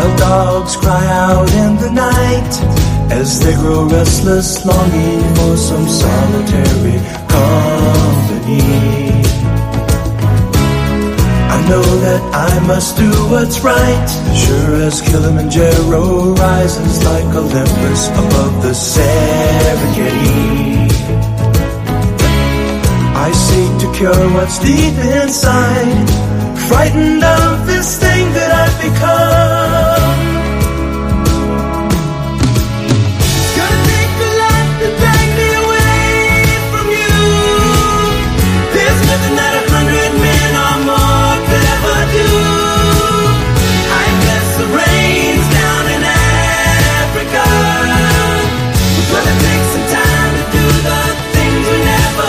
Wild dogs cry out in the night as they grow restless, longing for some solitary company. I know that I must do what's right, sure as Kilimanjaro rises like Olympus above the Serengeti. I seek to cure what's deep inside, frightened of this thing that I've become. It's gonna take a lot to drag me away from you. There's nothing that 100 men or more could ever do. I bless the rains down in Africa. It's gonna take some time to do the things we never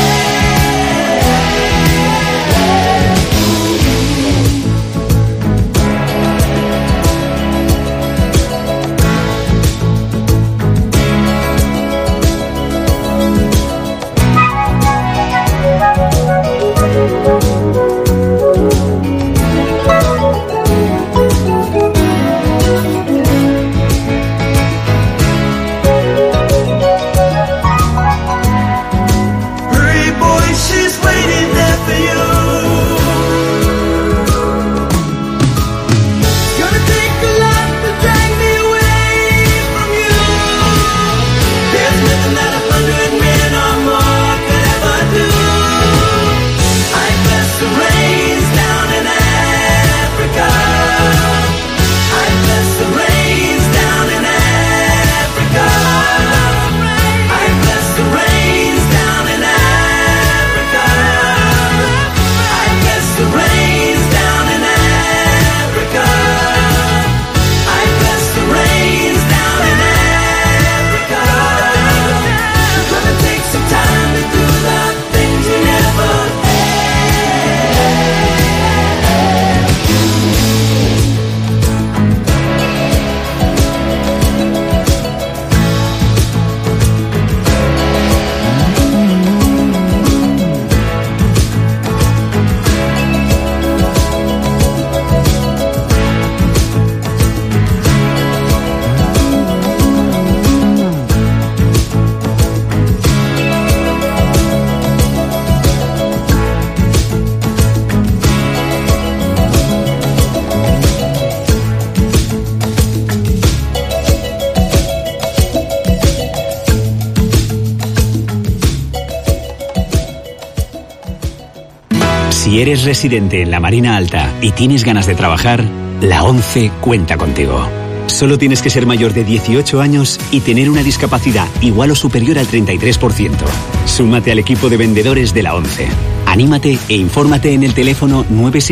Si eres residente en la Marina Alta y tienes ganas de trabajar, la ONCE cuenta contigo. Solo tienes que ser mayor de 18 años y tener una discapacidad igual o superior al 33%. Súmate al equipo de vendedores de la ONCE. Anímate e infórmate en el teléfono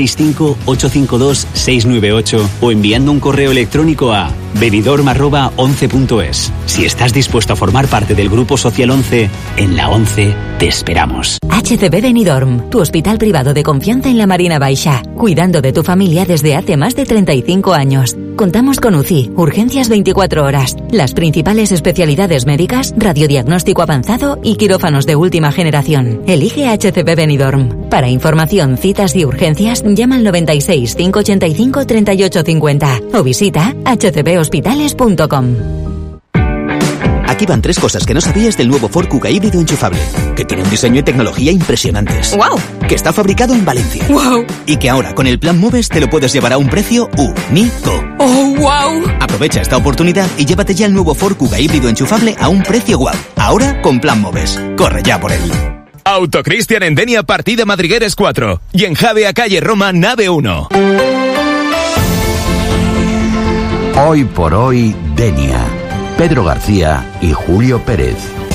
965-852-698 o enviando un correo electrónico a benidorm@once.es. Si estás dispuesto a formar parte del Grupo Social 11, en la ONCE te esperamos. HCB Benidorm, tu hospital privado de confianza en la Marina Baixa, cuidando de tu familia desde hace más de 35 años. Contamos con UCI, urgencias 24 horas, las principales especialidades médicas, radiodiagnóstico avanzado y quirófanos de última generación. Elige HCB Benidorm. Para información, citas y urgencias, llama al 96 585 3850 o visita hcbhospitales.com. Aquí van 3 cosas que no sabías del nuevo Ford Kuga híbrido enchufable. Que tiene un diseño y tecnología impresionantes. ¡Wow! Que está fabricado en Valencia. ¡Wow! Y que ahora con el Plan Moves te lo puedes llevar a un precio único. ¡Oh, wow! Aprovecha esta oportunidad y llévate ya el nuevo Ford Kuga híbrido enchufable a un precio guau. Ahora con Plan Moves. Corre ya por él. Autocristian en Denia, partida Madrigueres 4. Y en Javea, calle Roma, nave 1. Hoy por hoy, Denia. Pedro García y Julio Pérez.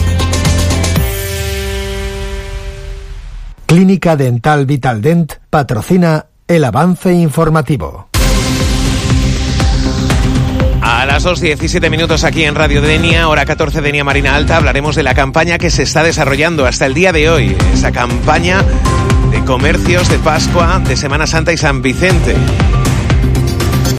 Clínica Dental Vitaldent patrocina el avance informativo. A las 2:17 minutos aquí en Radio Denia, hora 14 Denia Marina Alta, hablaremos de la campaña que se está desarrollando hasta el día de hoy. Esa campaña de comercios de Pascua, de Semana Santa y San Vicente.